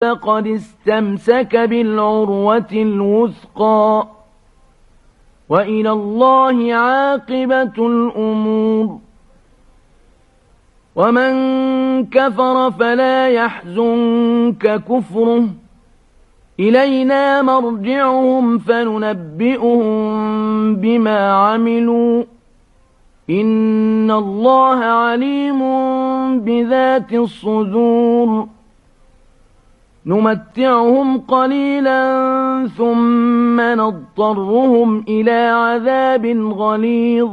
فقد استمسك بالعروة الوثقى وإلى الله عاقبة الأمور. ومن كفر فلا يحزنك كفره إلينا مرجعهم فننبئهم بما عملوا إن الله عليم بذات الصدور. نمتعهم قليلا ثم نضطرهم إلى عذاب غليظ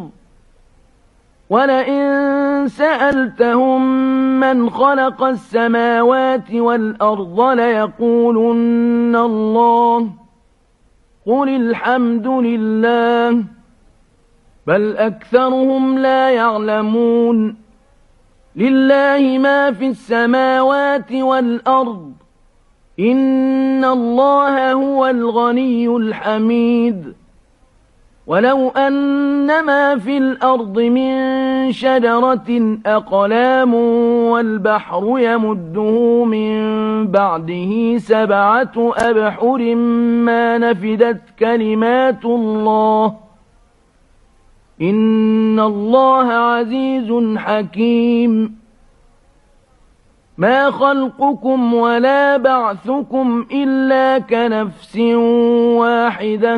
ولئن سألتهم من خلق السماوات والأرض ليقولن الله قل الحمد لله بل أكثرهم لا يعلمون. لله ما في السماوات والأرض إن الله هو الغني الحميد. ولو أن ما في الأرض من شجرة أقلام والبحر يمده من بعده 7 أبحر ما نفدت كلمات الله إن الله عزيز حكيم. ما خلقكم ولا بعثكم إلا كنفس واحدة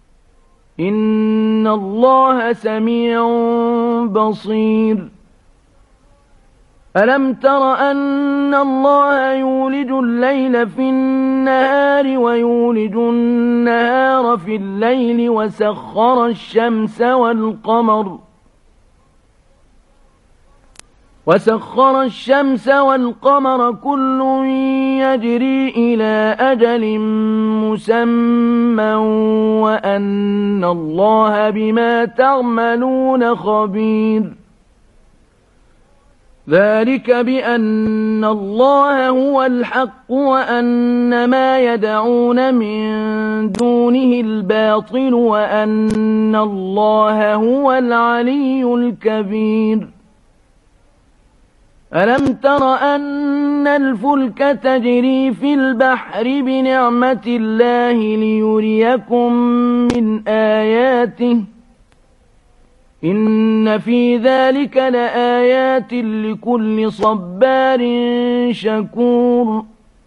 إن الله سميع بصير. ألم تر أن الله يولج الليل في النهار ويولج النهار في الليل وسخر الشمس والقمر كل يجري إلى أجل مسمى وأن الله بما تعملون خبير. ذلك بأن الله هو الحق وأن ما يدعون من دونه الباطل وأن الله هو العلي الكبير. ألم تر أن الفلك تجري في البحر بنعمة الله ليريكم من آياته إن في ذلك لآيات لكل صبار شكور.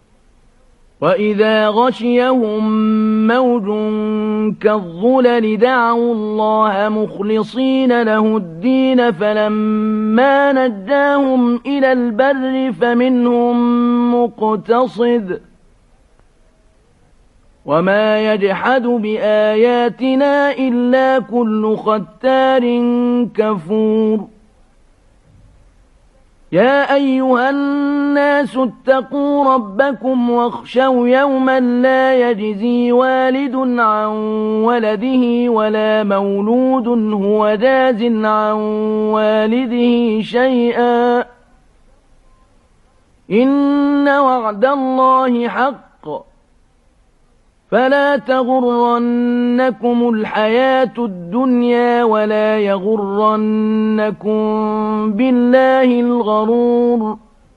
وإذا غشيهم موج كالظلل دعوا الله مخلصين له الدين فلما نجاهم إلى البر فمنهم مقتصد وما يجحد بآياتنا إلا كل ختار كفور. يا أيها الناس اتقوا ربكم واخشوا يوما لا يجزي والد عن ولده ولا مولود هو جاز عن والده شيئا إن وعد الله حق فلا تغرنكم الحياة الدنيا ولا يغرنكم بالله الغرور.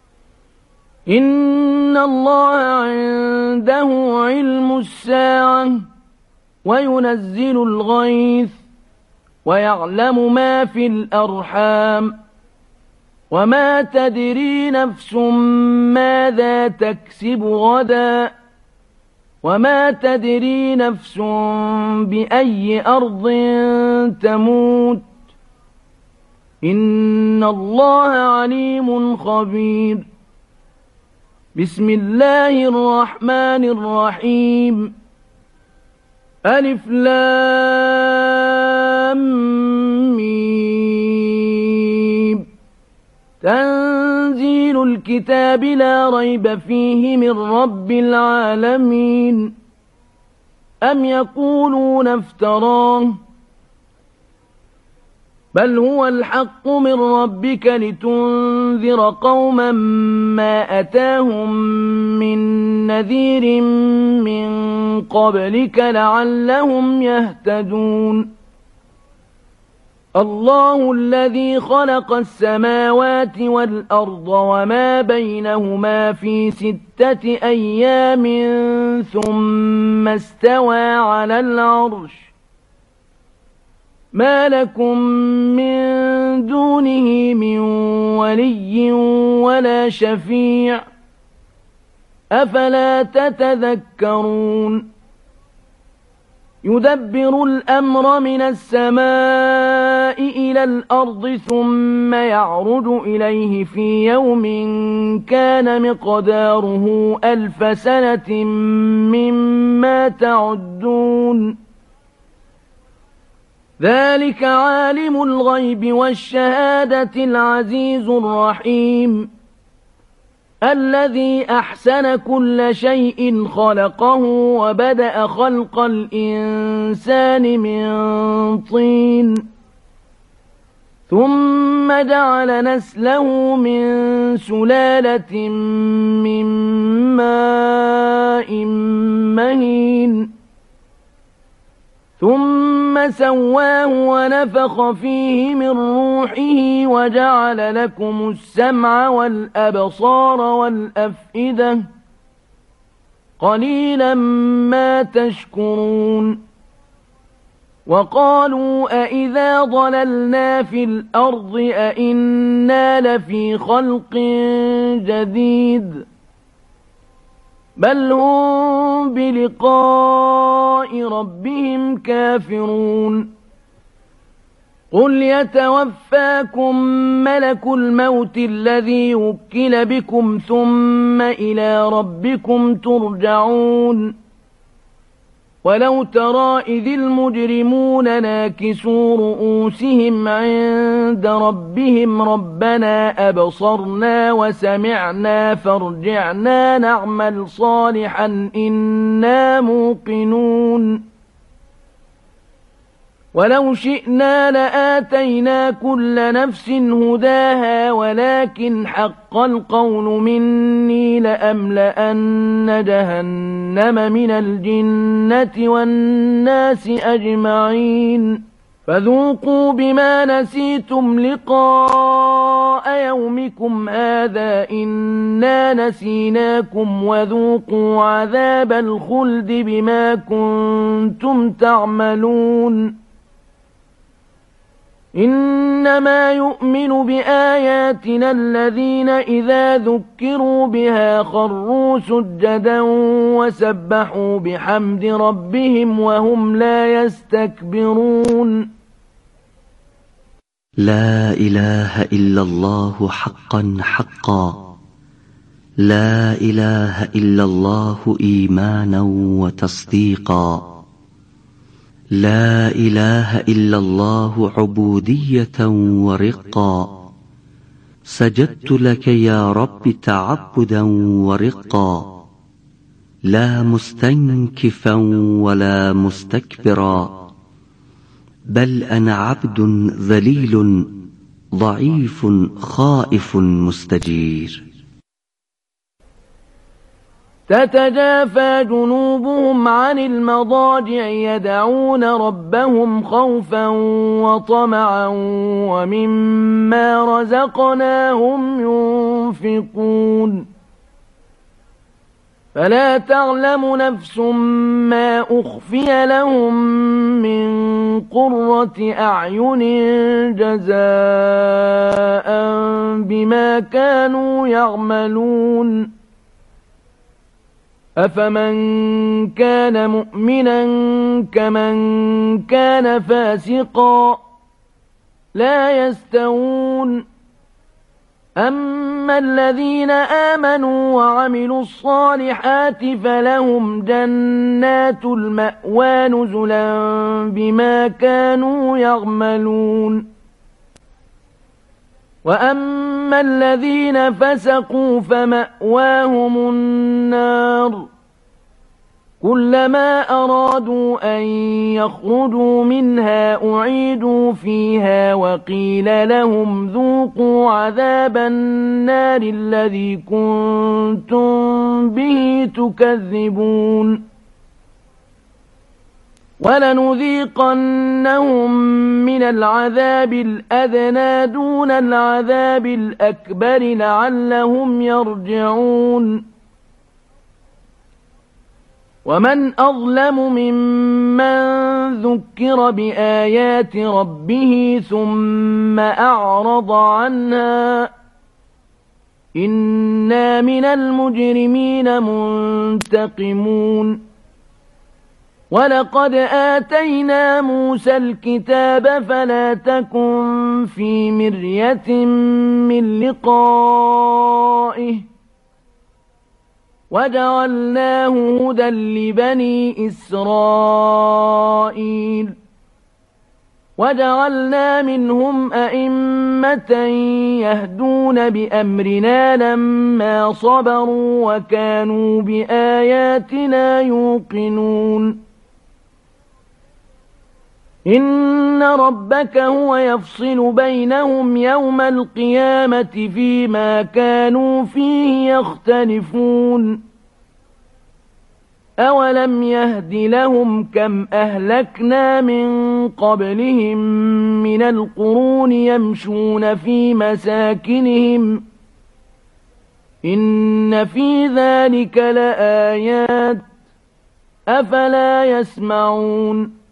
إن الله عنده علم الساعة وينزل الغيث ويعلم ما في الأرحام وما تدري نفس ماذا تكسب غدا وما تدري نفس بأي أرض تموت إن الله عليم خبير. بسم الله الرحمن الرحيم. ألف لام ميم. تنزيل الكتاب لا ريب فيه من رب العالمين. أم يقولون افتراه بل هو الحق من ربك لتنذر قوما ما أتاهم من نذير من قبلك لعلهم يهتدون. الله الذي خلق السماوات والأرض وما بينهما في 6 أيام ثم استوى على العرش ما لكم من دونه من ولي ولا شفيع أفلا تتذكرون يدبر الأمر من السماء إلى الأرض ثم يعرج إليه في يوم كان مقداره 1000 سنة مما تعدون ذلك عالم الغيب والشهادة العزيز الرحيم الذي أحسن كل شيء خلقه وبدأ خلق الإنسان من طين ثم جعل نسله من سلالة من ماء مهين ثم سواه ونفخ فيه من روحه وجعل لكم السمع والأبصار والأفئدة قليلا ما تشكرون وقالوا أإذا ضللنا في الأرض أإنا لفي خلق جديد بل هم بلقاء ربهم كافرون قل يتوفاكم ملك الموت الذي وكل بكم ثم إلى ربكم ترجعون ولو ترى إذ المجرمون ناكسوا رؤوسهم عند ربهم ربنا أبصرنا وسمعنا فارجعنا نعمل صالحا إنا موقنون ولو شئنا لآتينا كل نفس هداها ولكن حق القول مني لأملأن جهنم من الجنة والناس أجمعين فذوقوا بما نسيتم لقاء يومكم هذا إنا نسيناكم وذوقوا عذاب الخلد بما كنتم تعملون إنما يؤمن بآياتنا الذين إذا ذكروا بها خروا سجدا وسبحوا بحمد ربهم وهم لا يستكبرون لا إله إلا الله حقا حقا لا إله إلا الله إيمانا وتصديقا لا إله إلا الله عبودية ورقا سجدت لك يا رب تعبدا ورقا لا مستنكفا ولا مستكبرا بل أنا عبد ذليل ضعيف خائف مستجير تتجافى جنوبهم عن المضاجع يدعون ربهم خوفا وطمعا ومما رزقناهم ينفقون فلا تعلم نفس ما أخفي لهم من قرة أعين جزاء بما كانوا يعملون أفمن كان مؤمنا كمن كان فاسقا لا يستوون أما الذين آمنوا وعملوا الصالحات فلهم جنات المأوى نزلا بما كانوا يعملون وأما الذين فسقوا فمأواهم النار كلما أرادوا أن يخرجوا منها أعيدوا فيها وقيل لهم ذوقوا عذاب النار الذي كنتم به تكذبون وَلَنُذِيقَنَّهُم مِّنَ الْعَذَابِ الْأَدْنَىٰ دُونَ الْعَذَابِ الْأَكْبَرِ لَعَلَّهُمْ يَرْجِعُونَ وَمَنْ أَظْلَمُ مِمَّن ذُكِّرَ بِآيَاتِ رَبِّهِ ثُمَّ أَعْرَضَ عَنْهَا ۚ إِنَّا مِنَ الْمُجْرِمِينَ مُنتَقِمُونَ وَلَقَدْ آتَيْنَا مُوسَى الْكِتَابَ فَلَا تَكُن فِي مِرْيَةٍ مِّن لِّقَائِهِ وَجَعَلْنَاهُ هُدًى لِّبَنِي إِسْرَائِيلَ وَجَعَلْنَا مِنْهُمْ أَئِمَّةً يَهْدُونَ بِأَمْرِنَا لَمَّا صَبَرُوا وَكَانُوا بِآيَاتِنَا يُوقِنُونَ إِنَّ رَبَّكَ هُوَ يَفْصِلُ بَيْنَهُمْ يَوْمَ الْقِيَامَةِ فِيمَا كَانُوا فِيهِ يَخْتَلِفُونَ أَوَلَمْ يَهْدِ لَهُمْ كَمْ أَهْلَكْنَا مِن قَبْلِهِم مِّنَ الْقُرُونِ يَمْشُونَ فِي مَسَاكِنِهِمْ ۗ إِنَّ فِي ذَلِكَ لَآيَاتٍ ۖ أَفَلَا يَسْمَعُونَ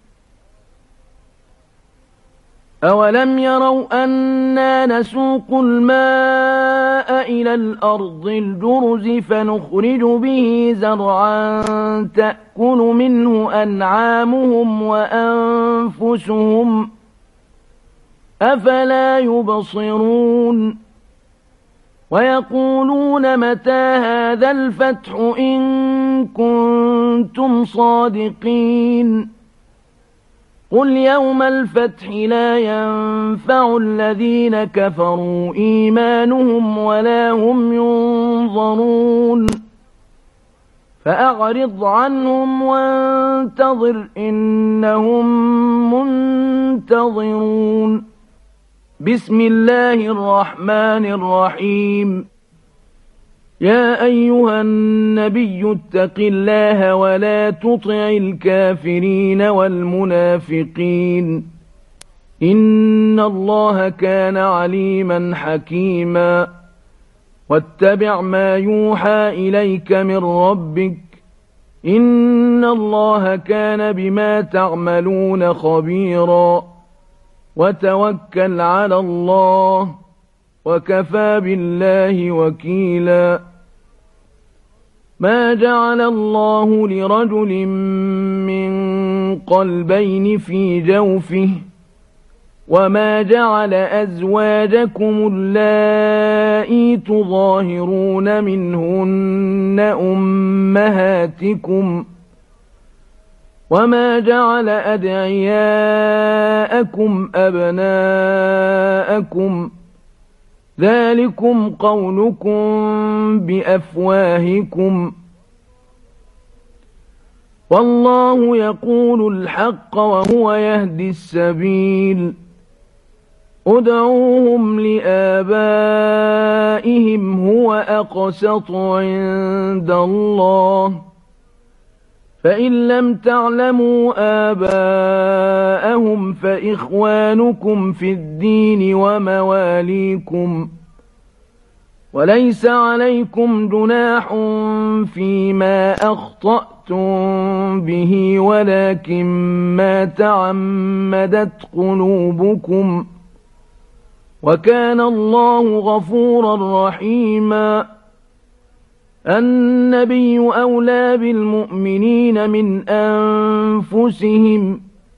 أَوَلَمْ يَرَوْا أَنَّا نَسُوقُ الْمَاءَ إِلَى الْأَرْضِ الْجُرُزِ فَنُخْرِجُ بِهِ زَرْعًا تَأْكُلُ مِنْهُ أَنْعَامُهُمْ وَأَنفُسُهُمْ ۖ أَفَلَا يُبْصِرُونَ وَيَقُولُونَ مَتَىٰ هَٰذَا الْفَتْحُ إِن كُنتُمْ صَادِقِينَ قُلْ يَوْمَ الْفَتْحِ لَا يَنفَعُ الَّذِينَ كَفَرُوا إِيمَانُهُمْ وَلَا هُمْ يُنظَرُونَ فَأَعْرِضْ عَنْهُمْ وَانتَظِرْ إِنَّهُم مُّنتَظِرُونَ بسم الله الرحمن الرحيم يا أيها النبي اتق الله ولا تطع الكافرين والمنافقين إن الله كان عليما حكيما واتبع ما يوحى إليك من ربك إن الله كان بما تعملون خبيرا وتوكل على الله وكفى بالله وكيلا ما جعل الله لرجل من قلبين في جوفه وما جعل أزواجكم اللائي تظاهرون منهن أمهاتكم وما جعل أدعياءكم أبناءكم ذلكم قولكم بأفواهكم والله يقول الحق وهو يهدي السبيل ادعوهم لآبائهم هو أقسط عند الله فإن لم تعلموا آباءهم فإخوانكم في الدين ومواليكم وليس عليكم جناح فيما أخطأتم به ولكن ما تعمدت قلوبكم وكان الله غفورا رحيما النبي أولى بالمؤمنين من أنفسهم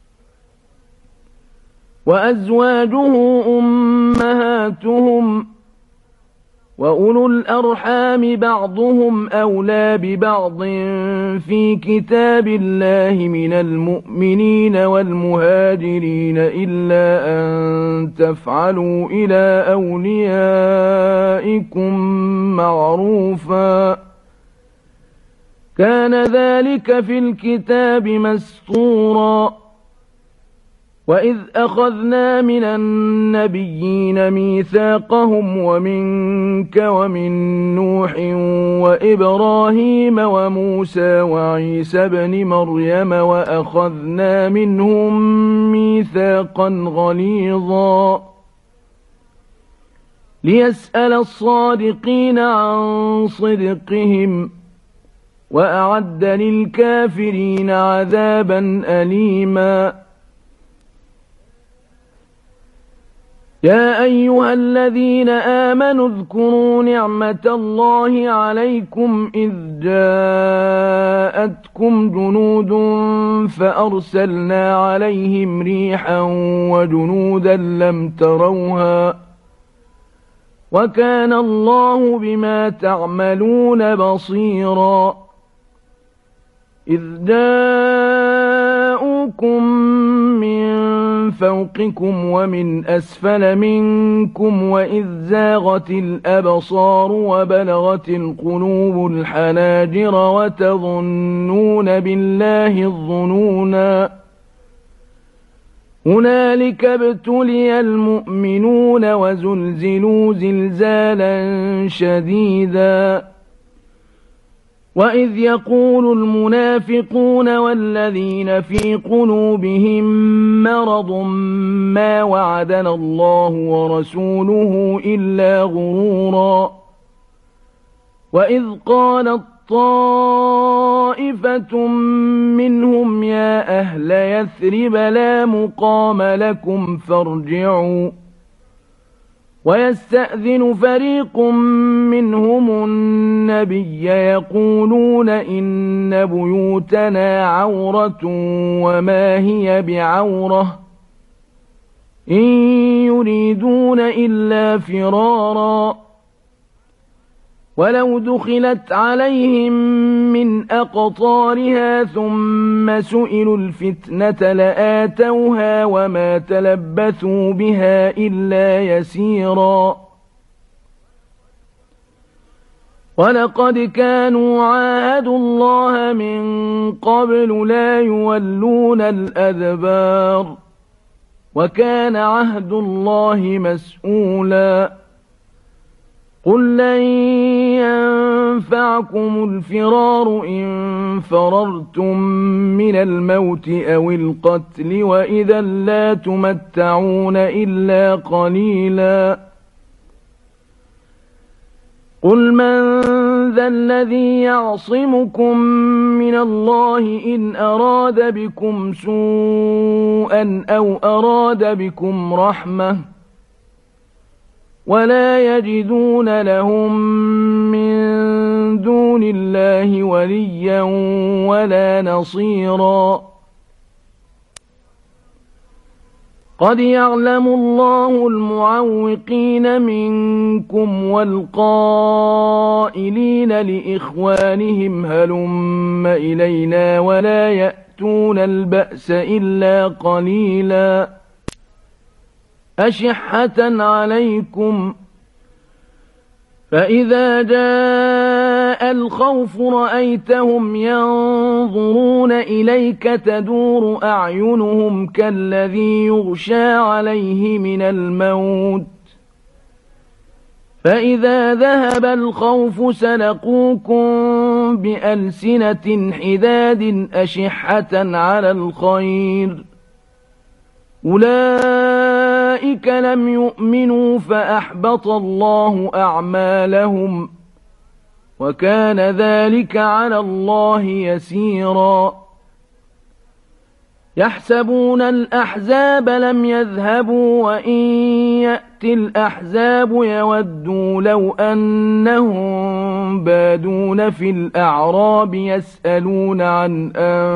وأزواجه أمهاتهم وأولو الأرحام بعضهم أولى ببعض في كتاب الله من المؤمنين والمهاجرين إلا أن تفعلوا إلى أوليائكم معروفا كان ذلك في الكتاب مسطورا وإذ أخذنا من النبيين ميثاقهم ومنك ومن نوح وإبراهيم وموسى وعيسى بن مريم وأخذنا منهم ميثاقا غليظا ليسأل الصادقين عن صدقهم وأعد للكافرين عذابا أليما يا أيها الذين آمنوا اذكروا نعمة الله عليكم إذ جاءتكم جنود فأرسلنا عليهم ريحا وجنودا لم تروها وكان الله بما تعملون بصيرا إذ جاءوكم من فوقكم ومن أسفل منكم وإذ زاغت الأبصار وبلغت القلوب الحناجر وتظنون بالله الظنونا هنالك ابتلي المؤمنون وزلزلوا زلزالا شديدا وإذ يقول المنافقون والذين في قلوبهم مرض ما وعدنا الله ورسوله إلا غرورا وإذ قالت طائفة منهم يا أهل يثرب لا مقام لكم فارجعوا ويستأذن فريق منهم النبي يقولون إن بيوتنا عورة وما هي بعورة إن يريدون إلا فرارا ولو دخلت عليهم من أقطارها ثم سئلوا الفتنة لآتوها وما تلبثوا بها إلا يسيرا ولقد كانوا عاهدوا الله من قبل لا يولون الأدبار وكان عهد الله مسؤولا قل لن ينفعكم الفرار إن فررتم من الموت أو القتل وإذا لا تمتعون إلا قليلا قل من ذا الذي يعصمكم من الله إن أراد بكم سوءا أو أراد بكم رحمة ولا يجدون لهم من دون الله وليا ولا نصيرا قد يعلم الله المعوقين منكم والقائلين لإخوانهم هلم إلينا ولا يأتون البأس إلا قليلا أشحة عليكم فإذا جاء الخوف رأيتهم ينظرون إليك تدور أعينهم كالذي يغشى عليه من الموت فإذا ذهب الخوف سلقوكم بألسنة حداد أشحة على الخير أولئك لم يؤمنوا فأحبط الله أعمالهم وكان ذلك على الله يسيرا يحسبون الأحزاب لم يذهبوا وإن يأتي الأحزاب يودوا لو أنهم بادون في الأعراب يسألون عن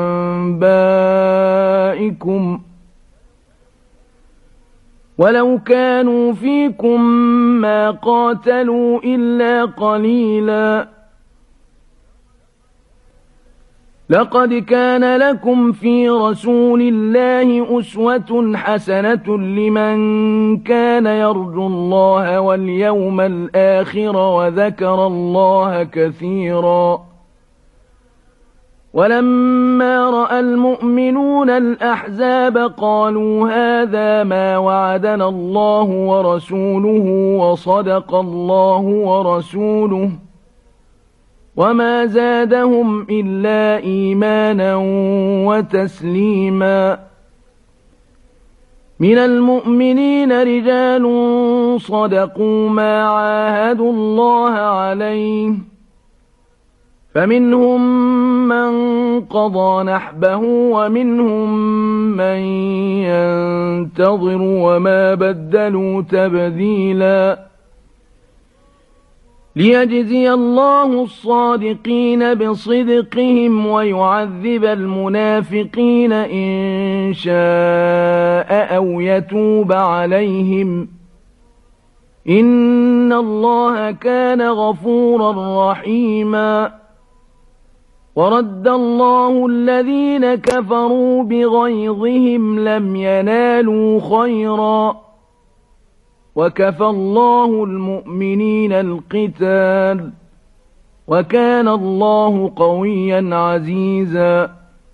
أنبائكم ولو كانوا فيكم ما قاتلوا إلا قليلا لقد كان لكم في رسول الله أسوة حسنة لمن كان يرجو الله واليوم الآخر وذكر الله كثيرا ولما رأى المؤمنون الأحزاب قالوا هذا ما وعدنا الله ورسوله وصدق الله ورسوله وما زادهم إلا إيمانا وتسليما من المؤمنين رجال صدقوا ما عاهدوا الله عليه فمنهم من قضى نحبه ومنهم من ينتظر وما بدلوا تبديلا ليجزي الله الصادقين بصدقهم ويعذب المنافقين إن شاء أو يتوب عليهم إن الله كان غفورا رحيما ورد الله الذين كفروا بغيظهم لم ينالوا خيرا وكفى الله المؤمنين القتال وكان الله قويا عزيزا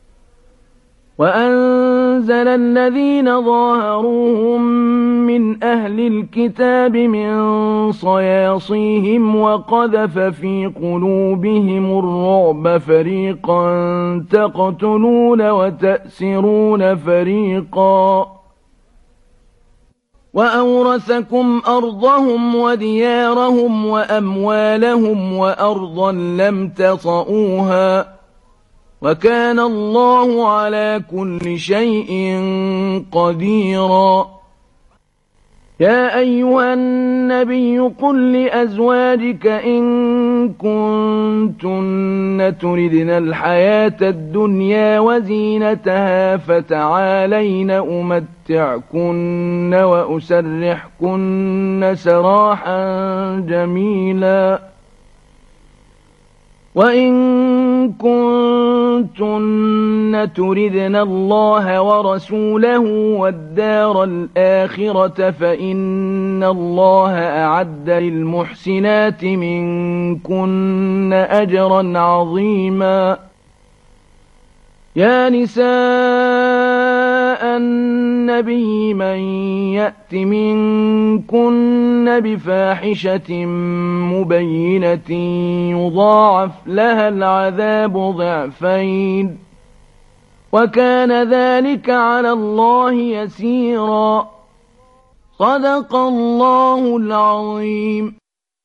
وأنزل الذين ظاهروهم من أهل الكتاب من صياصيهم وقذف في قلوبهم الرعب فريقا تقتلون وتأسرون فريقا وأورثكم أرضهم وديارهم وأموالهم وأرضا لم تطئوها وكان الله على كل شيء قديرا يا أيها النبي قل لأزواجك إن كنتن تردن الحياة الدنيا وزينتها فتعالين أمتعكن وأسرحكن سراحا جميلا وإن كنتن تردن الله ورسوله والدار الآخرة فإن الله أعد للمحسنات منكن أجرا عظيما يا نساء النبي من يأت منكن بفاحشة مبينة يضاعف لها العذاب ضعفين وكان ذلك على الله يسيرا صدق الله العظيم.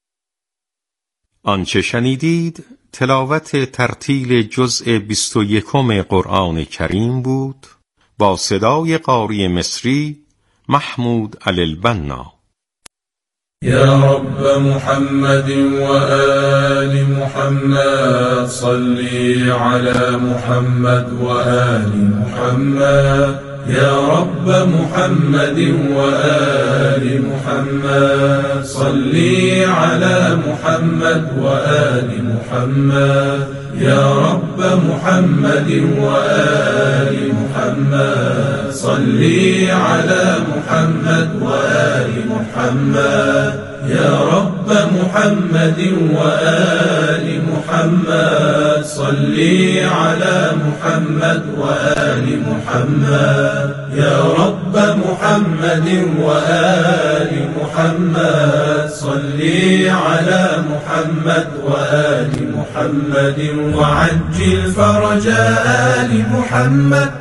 آنچه شنیدید تلاوت ترتیل جزء 21 قرآن کریم بود با صدای قاری مصری محمود علی البنا. يا رب محمد وآل محمد صل على محمد وآل محمد يا رب محمد وآل محمد صل على محمد وآل محمد يا رب محمد وآل محمد صل على محمد وآل محمد يا رب محمد وآل محمد صل على محمد وآل محمد يا رب محمد وآل محمد صل على محمد وآل محمد وعجل فرج آل محمد.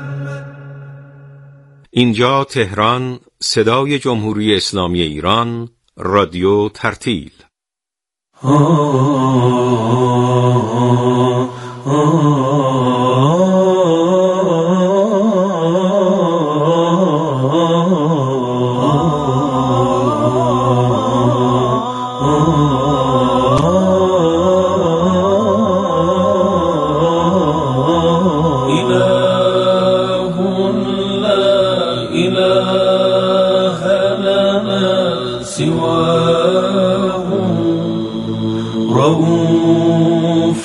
اینجا تهران، صدای جمهوری اسلامی ایران، رادیو ترتیل. رؤوف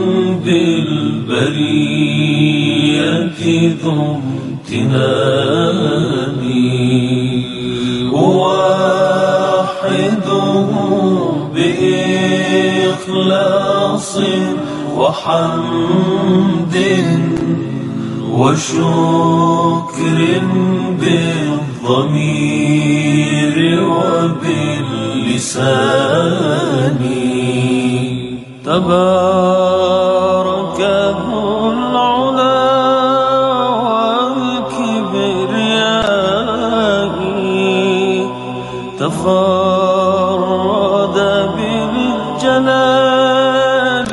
بالبرية ذو امتنان أوحده بإخلاص وحق وحمد وشكر بالضمير وباللسان تبارك ذو العلا والكبرياء تفرد بالجلال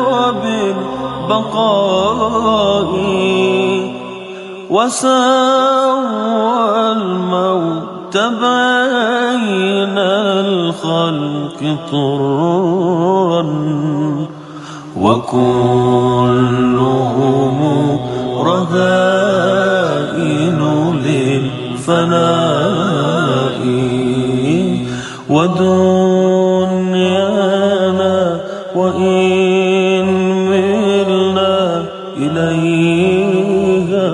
وبالبقاء وسوى الموت بين الخلق طرا وكلهم رذائن للفناء ودنيانا وإن ملنا إليها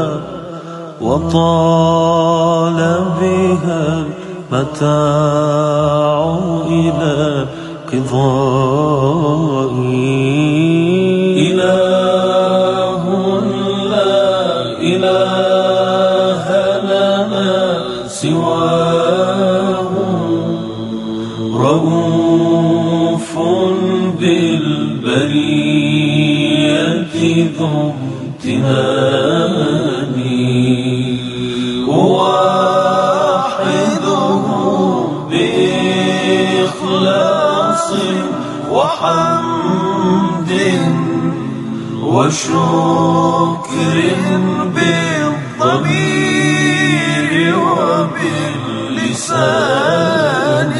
وطال بها المتاع إلى قضاء إله لا إله لنا سواه رؤوف بالبرية ذو امتنان وحده بإخلاص وحمد وشكر بالضمير وباللسان.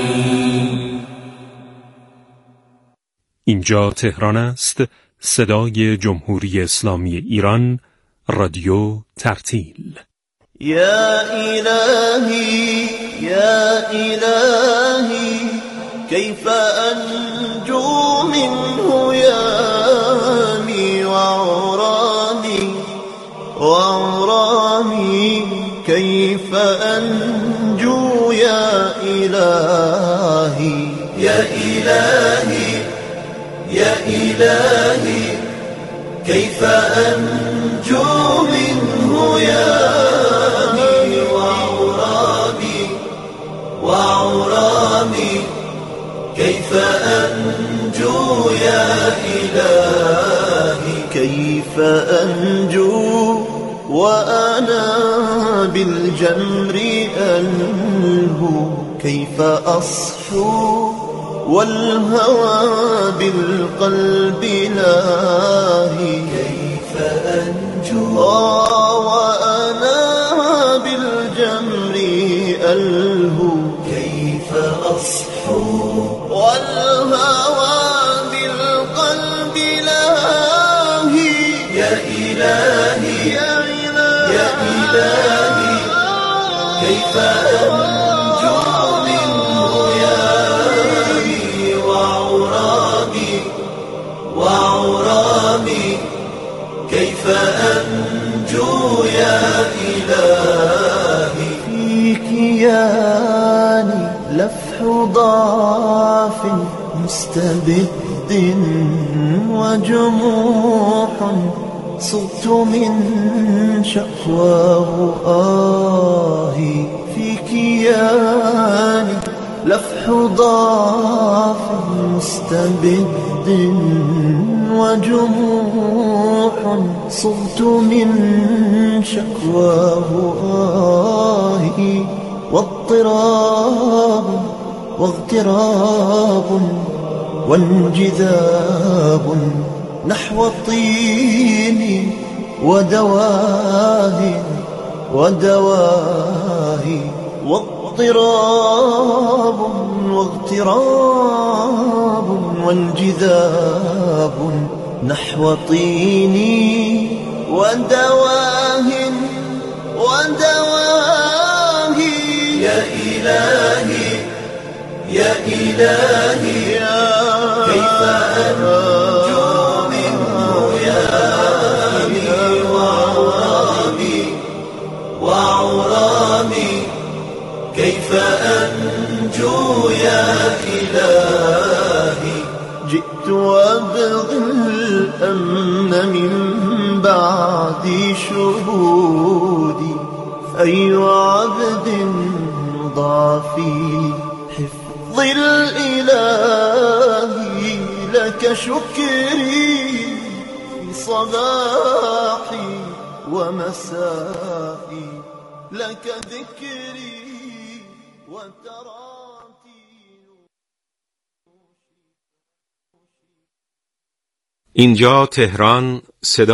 اینجا تهران است، صدای جمهوری اسلامی ایران، رادیو ترتیل. يا إلهي يا إلهي كيف أنجو منه يامي وعرامي كيف أنجو يا إلهي يا إلهي يا إلهي كيف أنجو منه يامي وعرامي كيف أنجو يا إلهي كيف أنجو وأنا بالجمر ألهو كيف أصحو والهوى بالقلب لاهي كيف أنجو وأنا بالجمر ألهو كيف أصحو والهوى بالقلب لاهي يا إلهي يا إلهي كيف أنجو منه يامي وعرامي كيف أنجو يا إلهي في كياني لفح ضعف مستبد وجموح صرت من شكواه آهي في كياني لفح ضعف مستبد وجموح صرت من شكواه آهي واغتراب وانجذاب نحو الطين ودواه واضطراب واغتراب وانجذاب نحو طين ودواه يا إلهي يا إلهي كيف أنجو منه يامي وعرامي كيف أنجو يا إلهي جئت وأبغي من بعد شهودي أي عبد ضاع في حفظ الإله لك شكري في صباحي ومسائي لك ذكري وتراتي. اینجا تهران، صدا